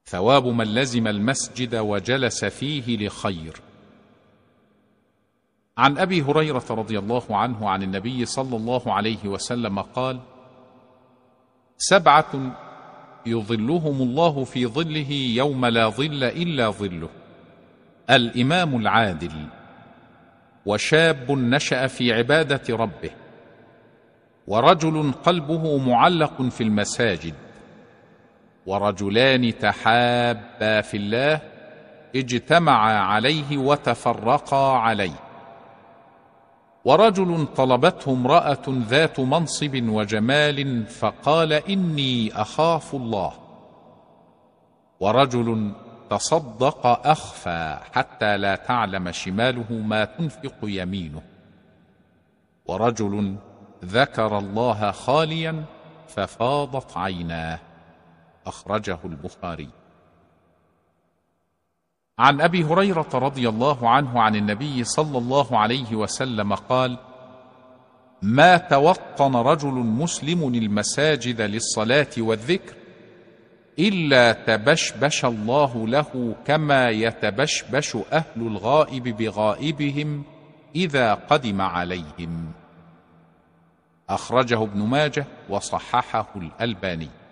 ثواب من لزم المسجد وجلس فيه لخير. عن أبي هريرة رضي الله عنه عن النبي صلى الله عليه وسلم قال: 7 يظلهم الله في ظله يوم لا ظل إلا ظله: الإمام العادل، وشاب نشأ في عبادة ربه، ورجل قلبه معلق في المساجد، ورجلان تحابا في الله اجتمعا عليه وتفرقا عليه، ورجل طلبته امرأة ذات منصب وجمال فقال: إني أخاف الله، ورجل تصدق أخفى حتى لا تعلم شماله ما تنفق يمينه، ورجل ذكر الله خاليا ففاضت عيناه. أخرجه البخاري. عن أبي هريرة رضي الله عنه عن النبي صلى الله عليه وسلم قال: ما توطن رجل مسلم المساجد للصلاة والذكر إلا تبشبش الله له كما يتبشبش أهل الغائب بغائبهم إذا قدم عليهم. أخرجه ابن ماجه وصححه الألباني.